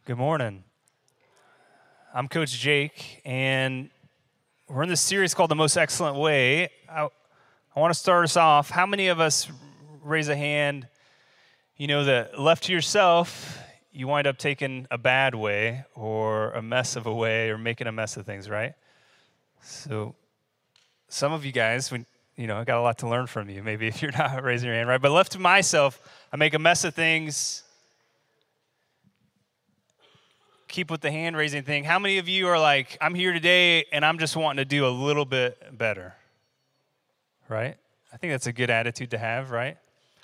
Good morning. I'm Coach Jake, and we're in this series called The Most Excellent Way. I want to start us off. How many of us, raise a hand, you know that left to yourself, you wind up taking a bad way or a mess of a way or making a mess of things, right? So some of you guys, I got a lot to learn from you, maybe if you're not raising your hand, right? But left to myself, I make a mess of things. Keep with the hand raising thing. How many of you are like, I'm here today and I'm just wanting to do a little bit better, right? I think that's a good attitude to have, right?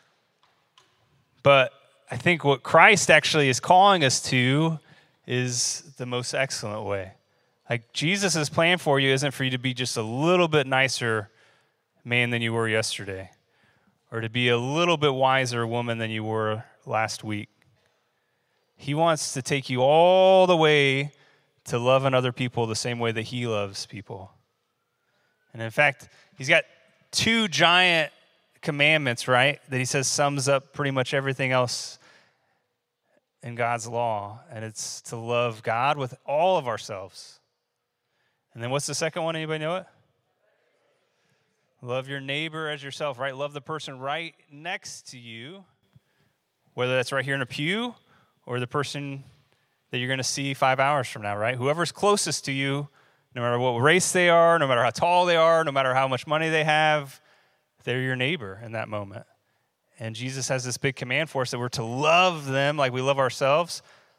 But I think what Christ actually is calling us to is the most excellent way. Like Jesus' plan for you isn't for you to be just a little bit nicer man than you were yesterday, or to be a little bit wiser woman than you were last week. He wants to take you all the way to loving other people the same way that he loves people. And in fact, he's got two giant commandments, right, that he says sums up pretty much everything else in God's law. And it's to love God with all of ourselves. And then what's the second one? Anybody know it? Love your neighbor as yourself, right? Love the person right next to you, whether that's right here in a pew or the person that you're going to see 5 hours from now, right? Whoever's closest to you, no matter what race they are, no matter how tall they are, no matter how much money they have, they're your neighbor in that moment. And Jesus has this big command for us that we're to love them like we love ourselves.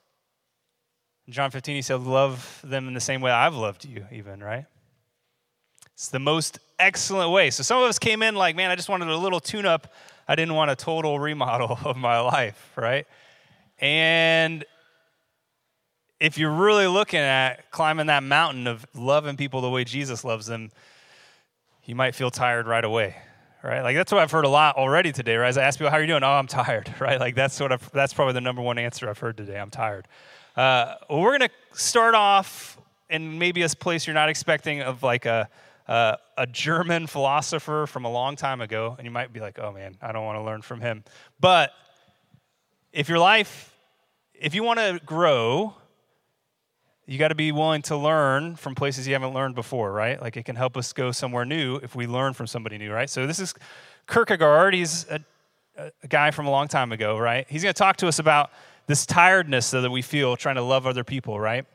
In John 15, he said, love them in the same way I've loved you even, right? It's the most excellent way. So some of us came in like, man, I just wanted a little tune-up. I didn't want a total remodel of my life, right? And if you're really looking at climbing that mountain of loving people the way Jesus loves them, you might feel tired right away, right? Like that's what I've heard a lot already today, right? As I ask people, how are you doing? Oh, I'm tired, right? Like that's probably the number one answer I've heard today. I'm tired. Well, we're going to start off in maybe a place you're not expecting of like a German philosopher from a long time ago, and you might be like, oh man, I don't want to learn from him. But if you want to grow, you got to be willing to learn from places you haven't learned before, right? Like it can help us go somewhere new if we learn from somebody new, right? So this is Kierkegaard. He's a guy from a long time ago, right? He's going to talk to us about this tiredness that we feel trying to love other people, right?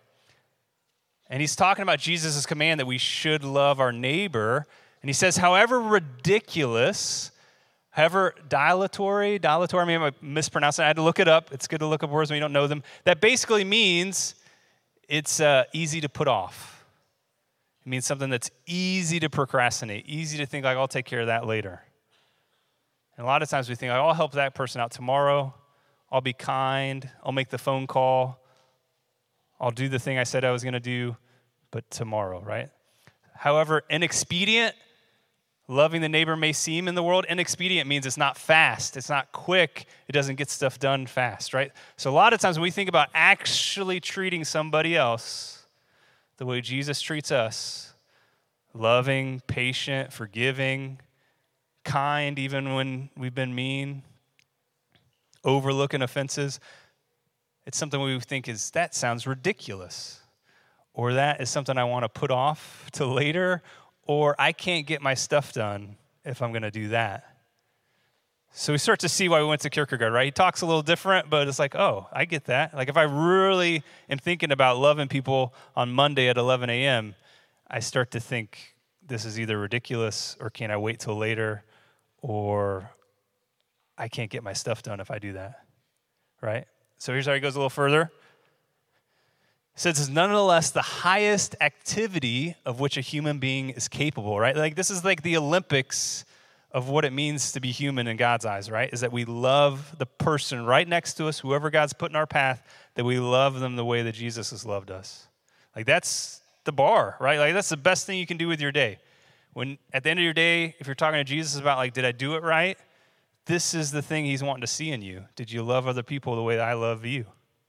And he's talking about Jesus' command that we should love our neighbor. And he says, however ridiculous, however dilatory, I mean, I mispronounced it. I had to look it up. It's good to look up words when you don't know them. That basically means it's easy to put off. It means something that's easy to procrastinate, easy to think like, I'll take care of that later. And a lot of times we think, I'll help that person out tomorrow. I'll be kind. I'll make the phone call. I'll do the thing I said I was going to do, but tomorrow, right? However, inexpedient, loving the neighbor may seem in the world. Inexpedient means it's not fast. It's not quick. It doesn't get stuff done fast, right? So a lot of times when we think about actually treating somebody else the way Jesus treats us, loving, patient, forgiving, kind even when we've been mean, overlooking offenses, it's something we think that sounds ridiculous, or that is something I want to put off to later, or I can't get my stuff done if I'm going to do that. So we start to see why we went to Kierkegaard, right? He talks a little different, but it's like, oh, I get that. Like if I really am thinking about loving people on Monday at 11 a.m., I start to think this is either ridiculous or can I wait till later, or I can't get my stuff done if I do that, right? So here's how he goes a little further. It says, nonetheless, the highest activity of which a human being is capable, right? Like this is like the Olympics of what it means to be human in God's eyes, right? Is that we love the person right next to us, whoever God's put in our path, that we love them the way that Jesus has loved us. Like that's the bar, right? Like that's the best thing you can do with your day. When at the end of your day, if you're talking to Jesus about like, did I do it right? This is the thing he's wanting to see in you. Did you love other people the way that I love you?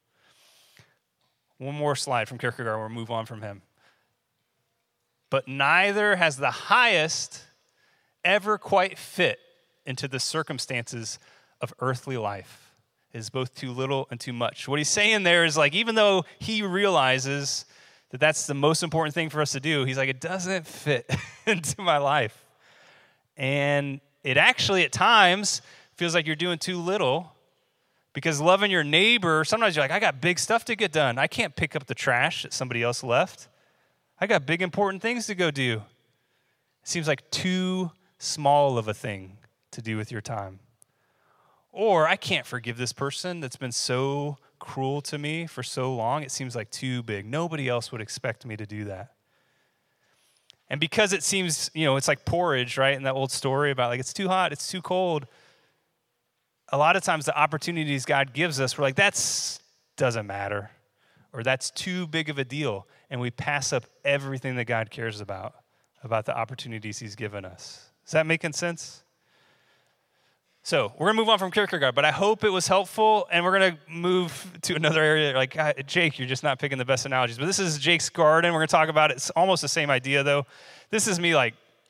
One more slide from Kierkegaard, we'll move on from him. But neither has the highest ever quite fit into the circumstances of earthly life. is both too little and too much. What he's saying there is like, even though he realizes that that's the most important thing for us to do, he's like, it doesn't fit into my life. And it actually at times feels like you're doing too little, because loving your neighbor, sometimes you're like, I got big stuff to get done. I can't pick up the trash that somebody else left. I got big important things to go do. It seems like too small of a thing to do with your time. Or I can't forgive this person that's been so cruel to me for so long. It seems like too big. Nobody else would expect me to do that. And because it seems, it's like porridge, right? In that old story about like, it's too hot, it's too cold. A lot of times the opportunities God gives us, we're like, that's doesn't matter. Or that's too big of a deal. And we pass up everything that God cares about the opportunities he's given us. Is that making sense? So we're going to move on from Kierkegaard, but I hope it was helpful, and we're going to move to another area. Like, Jake, you're just not picking the best analogies, but this is Jake's garden. We're going to talk about it. It's almost the same idea, though. This is me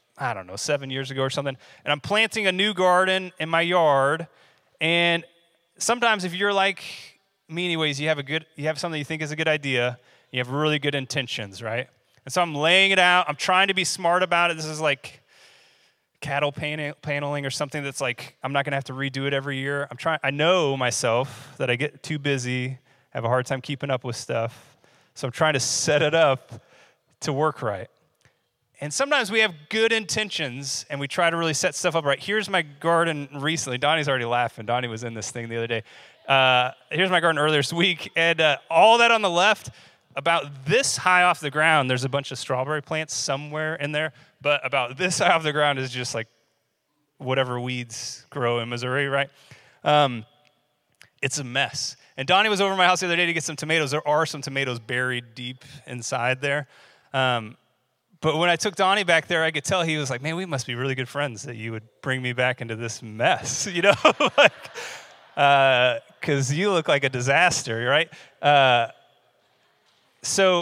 7 years ago or something, and I'm planting a new garden in my yard, and sometimes if you're like me anyways, you have something you think is a good idea, you have really good intentions, right? And so I'm laying it out. I'm trying to be smart about it. This is like cattle paneling or something that's like, I'm not going to have to redo it every year. I know myself that I get too busy, have a hard time keeping up with stuff. So I'm trying to set it up to work right. And sometimes we have good intentions and we try to really set stuff up right. Here's my garden recently. Donnie's already laughing. Donnie was in this thing the other day. Here's my garden earlier this week. And all that on the left, about this high off the ground, there's a bunch of strawberry plants somewhere in there. But about this high off the ground is just like whatever weeds grow in Missouri, right? It's a mess. And Donnie was over my house the other day to get some tomatoes. There are some tomatoes buried deep inside there. But when I took Donnie back there, I could tell he was like, man, we must be really good friends that you would bring me back into this mess, because you look like a disaster, right? So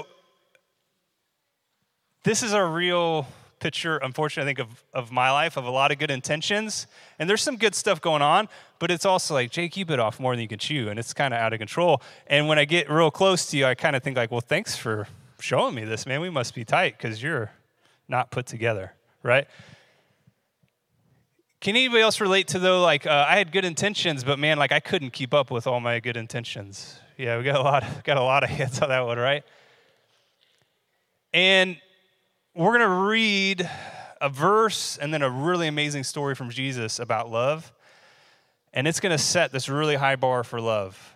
this is a real picture, unfortunately, I think, of my life, of a lot of good intentions. And there's some good stuff going on, but it's also like, Jake, you bit off more than you can chew, and it's kind of out of control. And when I get real close to you, I kind of think like, well, thanks for showing me this, man. We must be tight because you're not put together, right? Can anybody else relate to, though, I had good intentions, but man, I couldn't keep up with all my good intentions. Yeah, we got a lot of hits on that one, right? And we're going to read a verse and then a really amazing story from Jesus about love. And it's going to set this really high bar for love.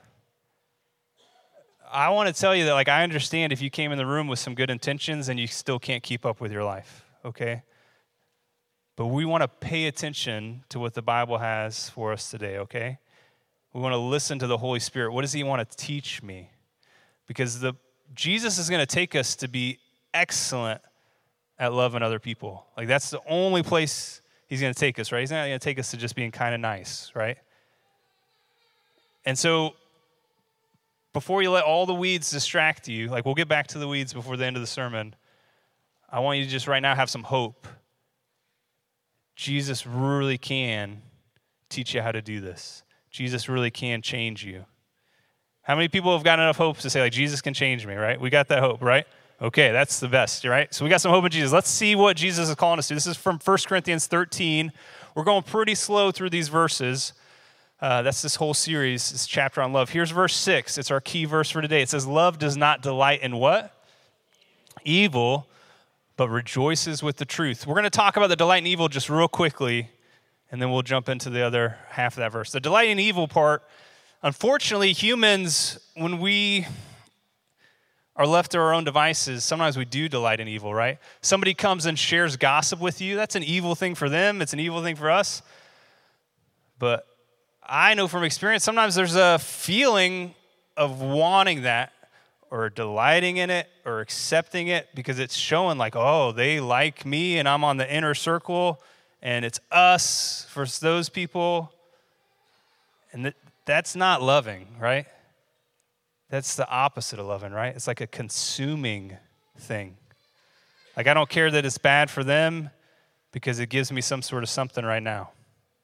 I want to tell you that, I understand if you came in the room with some good intentions and you still can't keep up with your life, okay? But we want to pay attention to what the Bible has for us today, okay? We want to listen to the Holy Spirit. What does he want to teach me? Because Jesus is going to take us to be excellent at loving other people. That's the only place he's going to take us, right? He's not going to take us to just being kind of nice, right? And so before you let all the weeds distract you, we'll get back to the weeds before the end of the sermon, I want you to just right now have some hope. Jesus really can teach you how to do this. Jesus really can change you. How many people have got enough hope to say, Jesus can change me, right? We got that hope, right? Okay, that's the best, right? So we got some hope in Jesus. Let's see what Jesus is calling us to. This is from 1 Corinthians 13. We're going pretty slow through these verses. That's this whole series, this chapter on love. Here's verse 6. It's our key verse for today. It says, love does not delight in what? Evil, but rejoices with the truth. We're going to talk about the delight in evil just real quickly, and then we'll jump into the other half of that verse. The delight in evil part, unfortunately, humans, when we are left to our own devices, sometimes we do delight in evil, right? Somebody comes and shares gossip with you. That's an evil thing for them. It's an evil thing for us. But I know from experience, sometimes there's a feeling of wanting that or delighting in it or accepting it because it's showing oh, they like me and I'm on the inner circle and it's us versus those people. And that's not loving, right? That's the opposite of loving, right? It's like a consuming thing. I don't care that it's bad for them because it gives me some sort of something right now.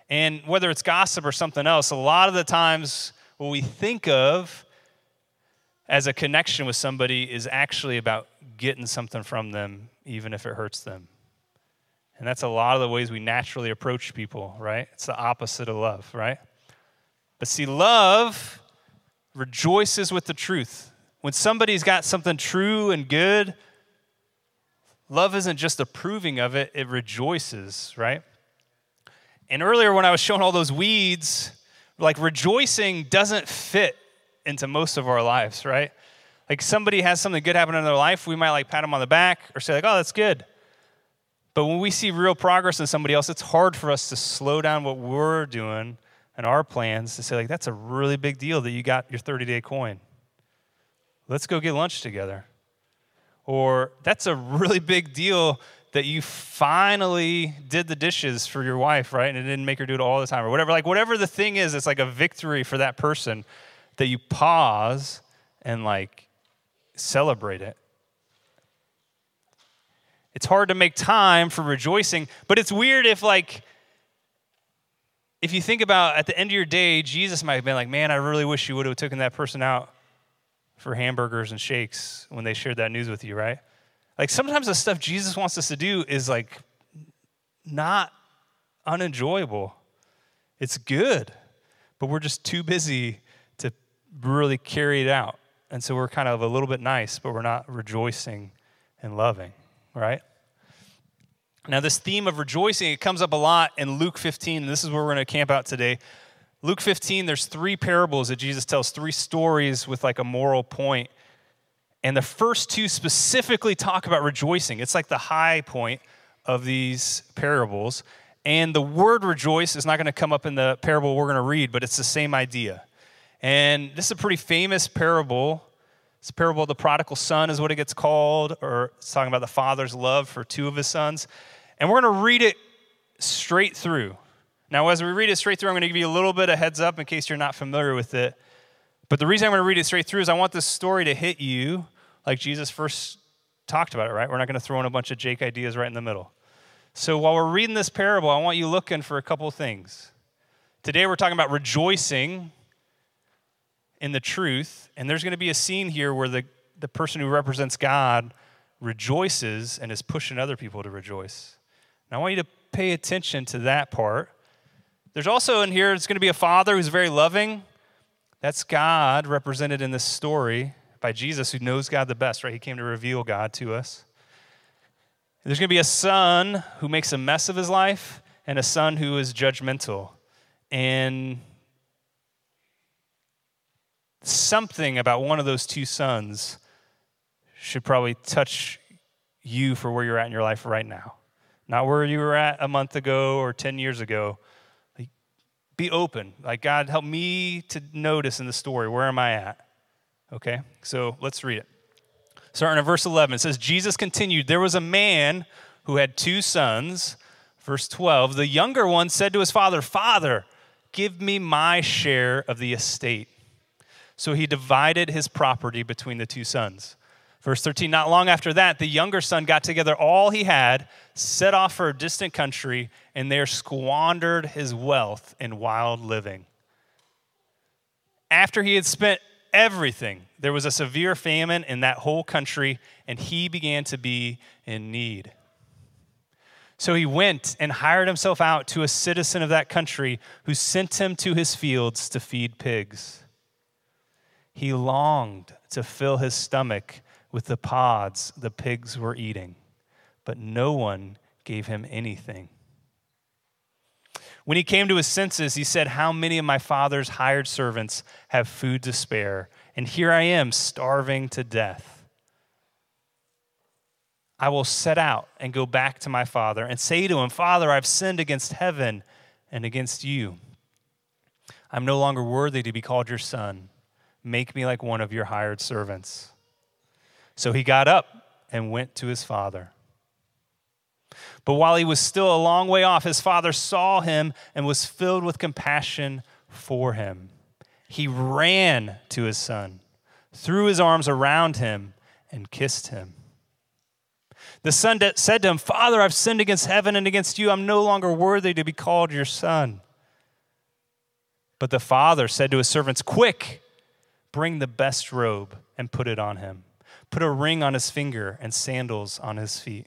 And whether it's gossip or something else, a lot of the times what we think of as a connection with somebody is actually about getting something from them, even if it hurts them. And that's a lot of the ways we naturally approach people, right? It's the opposite of love, right? But see, love rejoices with the truth. When somebody's got something true and good, love isn't just approving of it, it rejoices, right? And earlier when I was showing all those weeds, like rejoicing doesn't fit into most of our lives, right? Like somebody has something good happen in their life, we might like pat them on the back or say like, oh, that's good. But when we see real progress in somebody else, it's hard for us to slow down what we're doing and our plans to say like, that's a really big deal that you got your 30-day coin. Let's go get lunch together. Or that's a really big deal that you finally did the dishes for your wife, right? And it didn't make her do it all the time or whatever. Like whatever the thing is, it's like a victory for that person that you pause and like celebrate it. It's hard to make time for rejoicing, but it's weird if you think about at the end of your day, Jesus might have been like, man, I really wish you would have taken that person out for hamburgers and shakes when they shared that news with you, right? Like sometimes the stuff Jesus wants us to do is like not unenjoyable. It's good, but we're just too busy to really carry it out. And so we're kind of a little bit nice, but we're not rejoicing and loving, right? Now this theme of rejoicing, it comes up a lot in Luke 15, and this is where we're going to camp out today. Luke 15, there's 3 parables that Jesus tells, 3 stories with like a moral point. And the first 2 specifically talk about rejoicing. It's like the high point of these parables. And the word rejoice is not going to come up in the parable we're going to read, but it's the same idea. And this is a pretty famous parable. It's the parable of the prodigal son is what it gets called, or it's talking about the father's love for 2 of his sons. And we're going to read it straight through. Now, as we read it straight through, I'm going to give you a little bit of heads up in case you're not familiar with it. But the reason I'm going to read it straight through is I want this story to hit you like Jesus first talked about it, right? We're not going to throw in a bunch of Jake ideas right in the middle. So while we're reading this parable, I want you looking for a couple of things. Today we're talking about rejoicing in the truth, and there's going to be a scene here where the person who represents God rejoices and is pushing other people to rejoice. Now I want you to pay attention to that part. There's also in here, it's going to be a father who's very loving. That's God represented in this story by Jesus, who knows God the best, right? He came to reveal God to us. There's going to be a son who makes a mess of his life and a son who is judgmental. And something about one of those 2 sons should probably touch you for where you're at in your life right now. Not where you were at a month ago or 10 years ago. Like, be open. Like, God, help me to notice in the story, where am I at? Okay, so let's read it. Starting at verse 11, it says, Jesus continued, there was a man who had 2 sons. Verse 12, the younger one said to his father, Father, give me my share of the estate. So he divided his property between the 2 sons. Verse 13, not long after that, the younger son got together all he had, set off for a distant country, and there squandered his wealth in wild living. After he had spent everything, there was a severe famine in that whole country, and he began to be in need. So he went and hired himself out to a citizen of that country who sent him to his fields to feed pigs. He longed to fill his stomach with the pods the pigs were eating, but no one gave him anything. When he came to his senses, he said, how many of my father's hired servants have food to spare? And here I am, starving to death. I will set out and go back to my father and say to him, Father, I've sinned against heaven and against you. I'm no longer worthy to be called your son. Make me like one of your hired servants. So he got up and went to his father. But while he was still a long way off, his father saw him and was filled with compassion for him. He ran to his son, threw his arms around him, and kissed him. The son said to him, Father, I've sinned against heaven and against you. I'm no longer worthy to be called your son. But the father said to his servants, "Quick, bring the best robe and put it on him. Put a ring on his finger and sandals on his feet.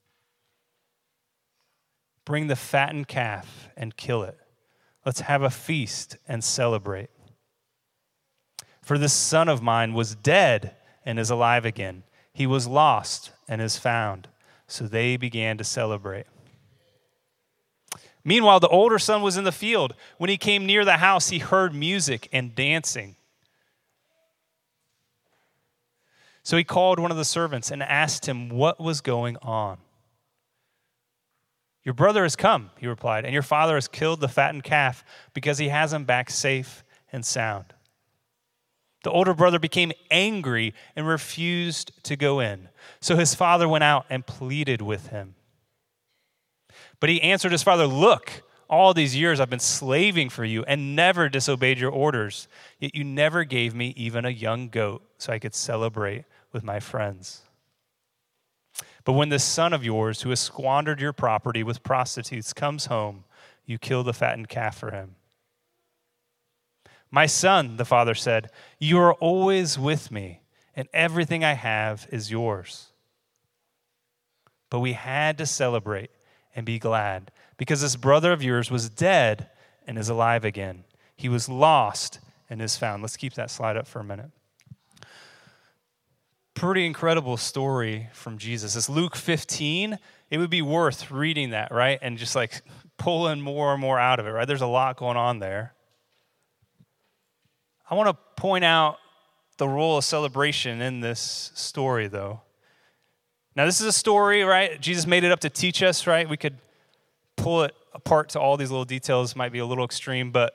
Bring the fattened calf and kill it. Let's have a feast and celebrate. For this son of mine was dead and is alive again. He was lost and is found." So they began to celebrate. Meanwhile, the older son was in the field. When he came near the house, he heard music and dancing. So he called one of the servants and asked him what was going on. "Your brother has come," he replied, "and your father has killed the fattened calf because he has him back safe and sound." The older brother became angry and refused to go in. So his father went out and pleaded with him. But he answered his father, "Look, all these years I've been slaving for you and never disobeyed your orders. Yet you never gave me even a young goat so I could celebrate with my friends. But when this son of yours who has squandered your property with prostitutes comes home, you kill the fattened calf for him." "My son," the father said, "you are always with me, and everything I have is yours. But we had to celebrate and be glad, because this brother of yours was dead and is alive again. He was lost and is found." Let's keep that slide up for a minute. Pretty incredible story from Jesus. It's Luke 15. It would be worth reading that, right? And just like pulling more and more out of it, right? There's a lot going on there. I want to point out the role of celebration in this story, though. Now, this is a story, right? Jesus made it up to teach us, right? We could pull it apart to all these little details. Might be a little extreme, but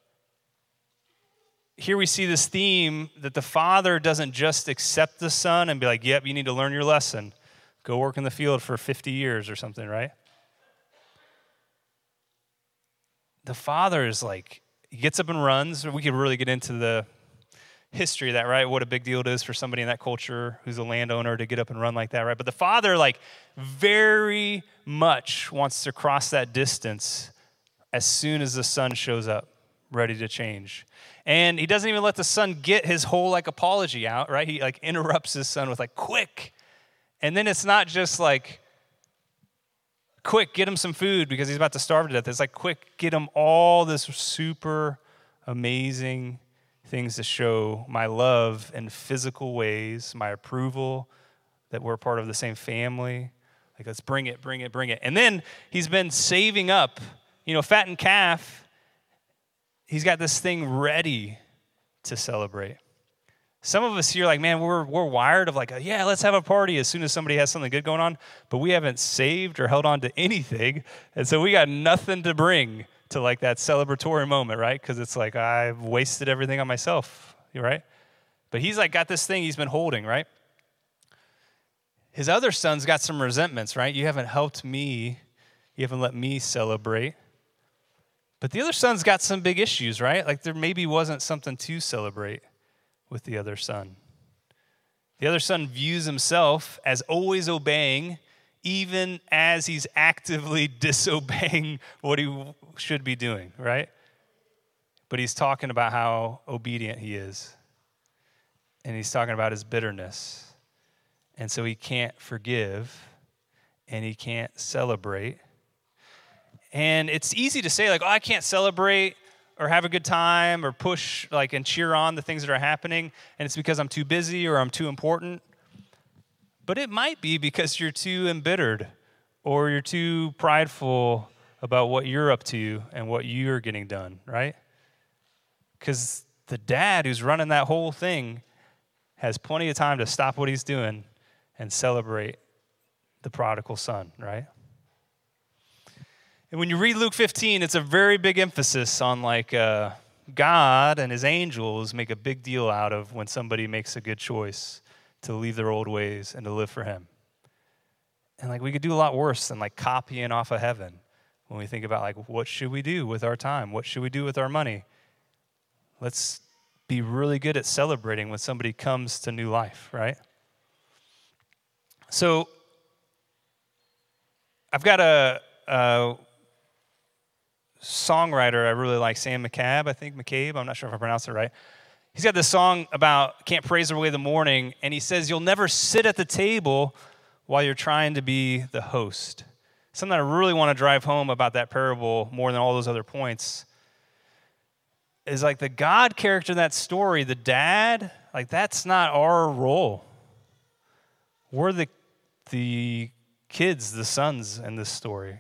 here we see this theme that the father doesn't just accept the son and be like, "Yep, you need to learn your lesson. Go work in the field for 50 years or something," right? The father is like, he gets up and runs. We could really get into the history of that, right? What a big deal it is for somebody in that culture who's a landowner to get up and run like that, right? But the father, like, very much wants to cross that distance as soon as the son shows up, ready to change. And he doesn't even let the son get his whole, like, apology out, right? He, like, interrupts his son with, like, "Quick." And then it's not just like, "Quick, get him some food because he's about to starve to death." It's like, "Quick, get him all this super amazing things to show my love in physical ways, my approval, that we're part of the same family. Like, let's bring it, bring it, bring it." And then he's been saving up, fattened calf. He's got this thing ready to celebrate. Some of us here, like, man, we're wired of like, yeah, let's have a party as soon as somebody has something good going on, but we haven't saved or held on to anything, and so we got nothing to bring to like that celebratory moment, right? Because it's like, I've wasted everything on myself, right? But he's like got this thing he's been holding, right? His other son's got some resentments, right? You haven't helped me. You haven't let me celebrate. But the other son's got some big issues, right? Like there maybe wasn't something to celebrate with the other son. The other son views himself as always obeying, even as he's actively disobeying what he should be doing, right? But he's talking about how obedient he is. And he's talking about his bitterness. And so he can't forgive and he can't celebrate. And it's easy to say, like, oh, I can't celebrate or have a good time or push, like, and cheer on the things that are happening, and it's because I'm too busy or I'm too important. But it might be because you're too embittered or you're too prideful about what you're up to and what you're getting done, right? Because the dad who's running that whole thing has plenty of time to stop what he's doing and celebrate the prodigal son, right? And when you read Luke 15, it's a very big emphasis on like God and his angels make a big deal out of when somebody makes a good choice to leave their old ways and to live for him. And like we could do a lot worse than like copying off of heaven when we think about like what should we do with our time? What should we do with our money? Let's be really good at celebrating when somebody comes to new life, right? So I've got a songwriter I really like, Sam McCabe, I'm not sure if I pronounced it right. He's got this song about can't praise away the morning, and he says, you'll never sit at the table while you're trying to be the host. Something I really want to drive home about that parable more than all those other points is like the God character in that story, the dad, like that's not our role. We're the kids, the sons in this story.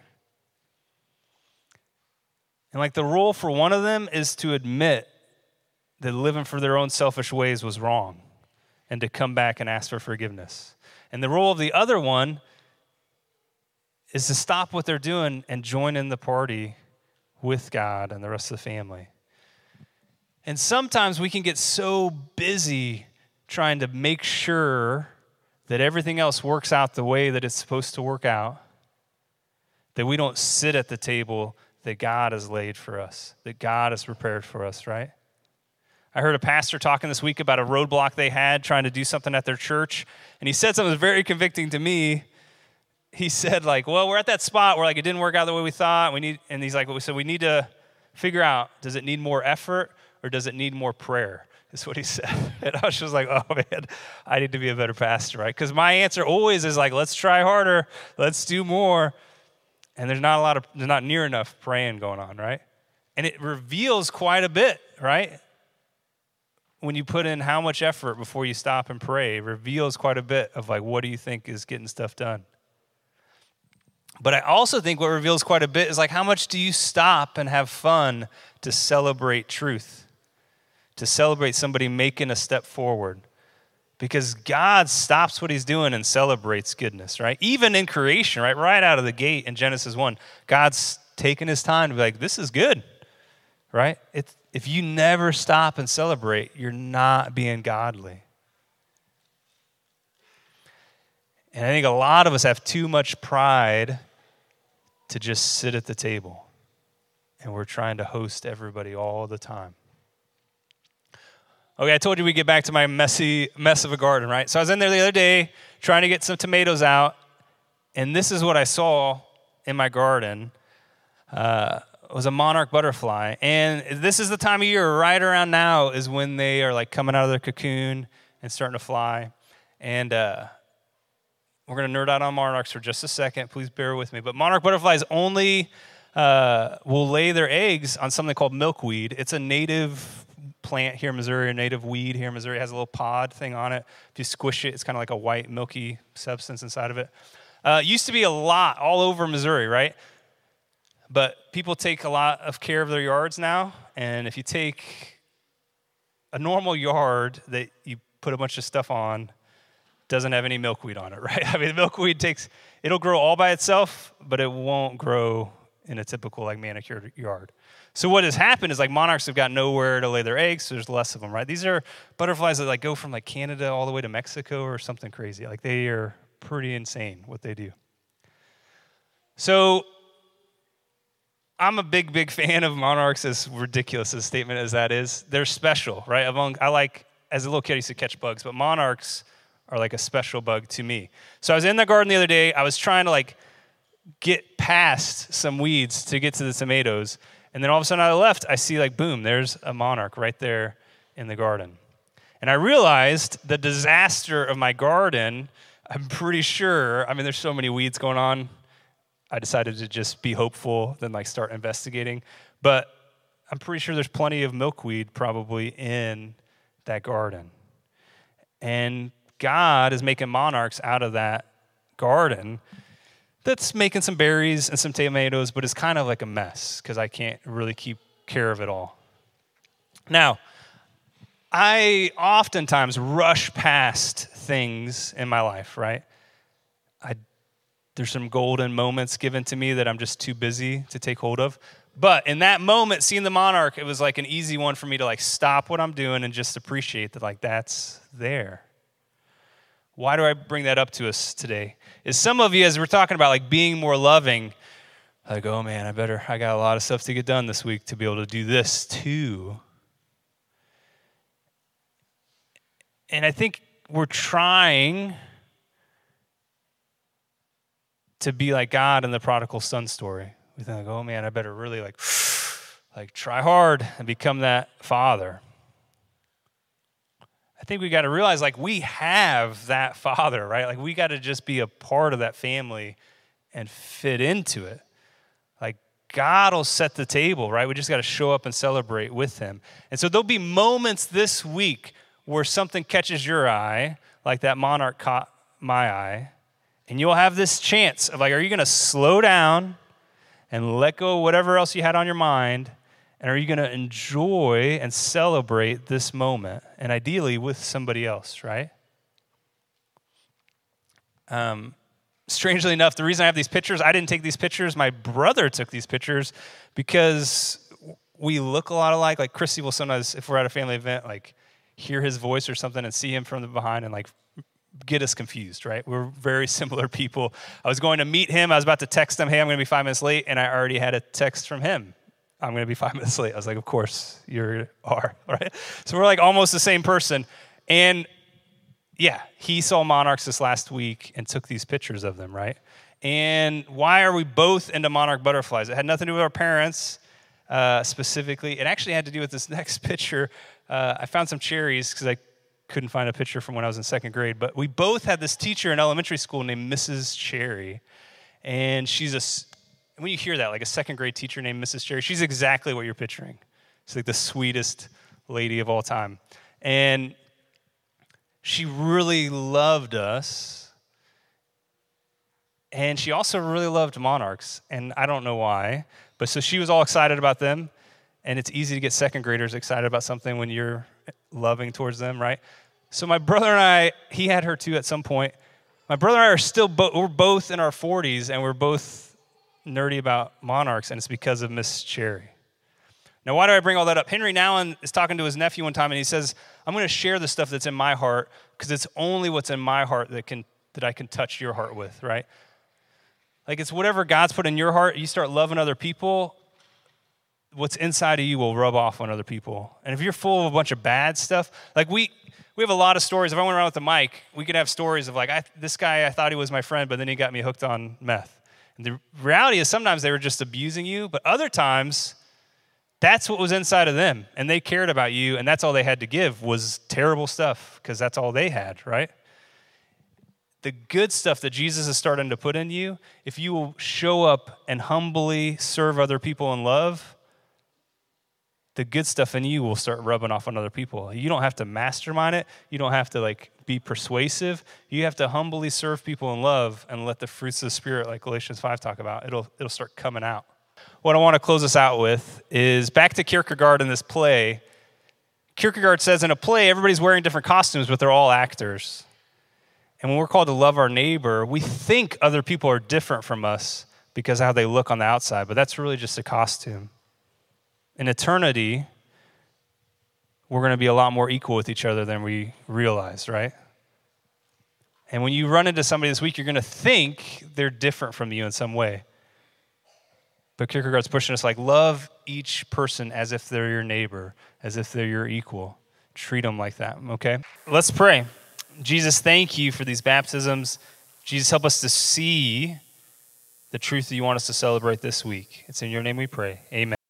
And like the role for one of them is to admit that living for their own selfish ways was wrong and to come back and ask for forgiveness. And the role of the other one is to stop what they're doing and join in the party with God and the rest of the family. And sometimes we can get so busy trying to make sure that everything else works out the way that it's supposed to work out that we don't sit at the table that God has laid for us, that God has prepared for us, right? I heard a pastor talking this week about a roadblock they had trying to do something at their church, and he said something very convicting to me. He said, like, well, we're at that spot where like it didn't work out the way we thought. And he's like, we need to figure out, does it need more effort or does it need more prayer? Is what he said. And I was just like, oh man, I need to be a better pastor, right? Because my answer always is like, let's try harder, let's do more. And there's not near enough praying going on, right? And it reveals quite a bit, right? When you put in how much effort before you stop and pray, it reveals quite a bit of like, what do you think is getting stuff done? But I also think what reveals quite a bit is like, how much do you stop and have fun to celebrate truth, to celebrate somebody making a step forward? Because God stops what he's doing and celebrates goodness, right? Even in creation, right? Right out of the gate in Genesis 1, God's taking his time to be like, this is good, right? If you never stop and celebrate, you're not being godly. And I think a lot of us have too much pride to just sit at the table. And we're trying to host everybody all the time. Okay, I told you we'd get back to my messy mess of a garden, right? So I was in there the other day trying to get some tomatoes out, and this is what I saw in my garden. It was a monarch butterfly, and this is the time of year, right around now, is when they are like coming out of their cocoon and starting to fly. And we're going to nerd out on monarchs for just a second. Please bear with me. But monarch butterflies only will lay their eggs on something called milkweed. It's a native plant here in Missouri, a native weed here in Missouri. It has a little pod thing on it. If you squish it, it's kind of like a white, milky substance inside of it. Used to be a lot all over Missouri, right? But people take a lot of care of their yards now. And if you take a normal yard that you put a bunch of stuff on, doesn't have any milkweed on it, right? I mean, the milkweed it'll grow all by itself, but it won't grow in a typical like manicured yard. So what has happened is like monarchs have got nowhere to lay their eggs, so there's less of them, right? These are butterflies that like go from like Canada all the way to Mexico or something crazy. Like they are pretty insane what they do. So I'm a big fan of monarchs, as ridiculous a statement as that is. They're special, right? As a little kid, I used to catch bugs, but monarchs are like a special bug to me. So I was in the garden the other day. I was trying to like get past some weeds to get to the tomatoes. And then all of a sudden on the left, I see like, boom, there's a monarch right there in the garden. And I realized the disaster of my garden, I'm pretty sure, I mean, there's so many weeds going on. I decided to just be hopeful, then like start investigating. But I'm pretty sure there's plenty of milkweed probably in that garden. And God is making monarchs out of that garden that's making some berries and some tomatoes, but it's kind of like a mess because I can't really keep care of it all. Now, I oftentimes rush past things in my life, right? There's some golden moments given to me that I'm just too busy to take hold of. But in that moment, seeing the monarch, it was like an easy one for me to like stop what I'm doing and just appreciate that like that's there. Why do I bring that up to us today? Is some of you, as we're talking about like being more loving, like, oh man, I got a lot of stuff to get done this week to be able to do this too. And I think we're trying to be like God in the prodigal son story. We think like, oh man, I better really like Like, try hard and become that father. I think we got to realize, like, we have that father, right? Like, we got to just be a part of that family and fit into it. Like, God will set the table, right? We just got to show up and celebrate with him. And so there'll be moments this week where something catches your eye, like that monarch caught my eye, and you'll have this chance of, like, are you going to slow down and let go of whatever else you had on your mind? And are you going to enjoy and celebrate this moment? And ideally with somebody else, right? Strangely enough, the reason I have these pictures, I didn't take these pictures. My brother took these pictures because we look a lot alike. Like Chrissy will sometimes, if we're at a family event, like hear his voice or something and see him from the behind and like get us confused, right? We're very similar people. I was going to meet him. I was about to text him, hey, I'm going to be 5 minutes late. And I already had a text from him. I'm going to be 5 minutes late. I was like, of course you are, right? So we're like almost the same person. And yeah, he saw monarchs this last week and took these pictures of them, right? And why are we both into monarch butterflies? It had nothing to do with our parents specifically. It actually had to do with this next picture. I found some cherries because I couldn't find a picture from when I was in second grade. But we both had this teacher in elementary school named Mrs. Cherry. And when you hear that, like a second grade teacher named Mrs. Cherry, she's exactly what you're picturing. She's like the sweetest lady of all time. And she really loved us. And she also really loved monarchs. And I don't know why. But so she was all excited about them. And it's easy to get second graders excited about something when you're loving towards them, right? So my brother and I, he had her too at some point. My brother and I are still, we're both in our 40s, and we're both nerdy about monarchs, and it's because of Miss Cherry. Now, why do I bring all that up? Henry Nouwen is talking to his nephew one time, and he says, I'm going to share the stuff that's in my heart because it's only what's in my heart that I can touch your heart with, right? Like it's whatever God's put in your heart, you start loving other people, what's inside of you will rub off on other people. And if you're full of a bunch of bad stuff, like we have a lot of stories. If I went around with the mic, we could have stories of like, this guy, I thought he was my friend, but then he got me hooked on meth. And the reality is sometimes they were just abusing you, but other times that's what was inside of them. And they cared about you, and that's all they had to give was terrible stuff because that's all they had, right? The good stuff that Jesus is starting to put in you, if you will show up and humbly serve other people in love, the good stuff in you will start rubbing off on other people. You don't have to mastermind it. You don't have to like be persuasive. You have to humbly serve people in love and let the fruits of the Spirit, like Galatians 5 talk about, it'll start coming out. What I want to close us out with is back to Kierkegaard in this play. Kierkegaard says in a play, everybody's wearing different costumes, but they're all actors. And when we're called to love our neighbor, we think other people are different from us because of how they look on the outside, but that's really just a costume. In eternity, we're going to be a lot more equal with each other than we realize, right? And when you run into somebody this week, you're going to think they're different from you in some way. But Kierkegaard's pushing us like, love each person as if they're your neighbor, as if they're your equal. Treat them like that, okay? Let's pray. Jesus, thank you for these baptisms. Jesus, help us to see the truth that you want us to celebrate this week. It's in your name we pray. Amen.